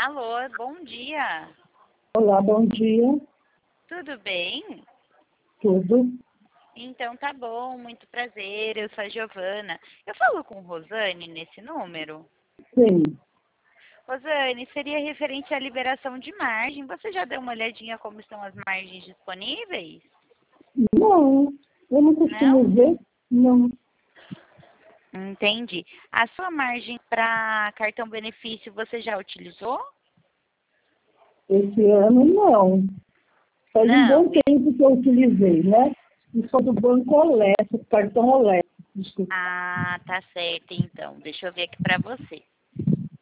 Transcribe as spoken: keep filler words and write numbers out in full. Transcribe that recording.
Alô, bom dia. Olá, bom dia. Tudo bem? Tudo? Então tá bom, muito prazer. Eu sou a Giovana. Eu falo com Rosane nesse número? Sim. Rosane, seria referente à liberação de margem. Você já deu uma olhadinha como estão as margens disponíveis? Não, eu não costumo Não? ver. Não. Entendi. A sua margem para cartão benefício você já utilizou? Esse ano não. Faz um bom Não. tempo que eu utilizei, né? E sou do Banco Olé, cartão Olé. Desculpa. Ah, tá certo então. Deixa eu ver aqui para você.